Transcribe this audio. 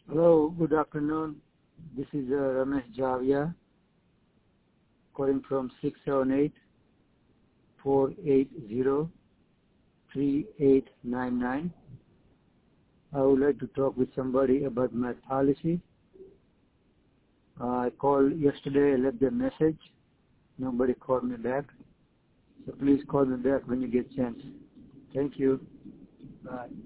Hello, good afternoon. This is Ramesh Javia calling from 678-480-3899. I would like to talk with somebody about my policy. I called yesterday, I left a message. Nobody called me back. So please call me back when you get a chance. Thank you. Bye.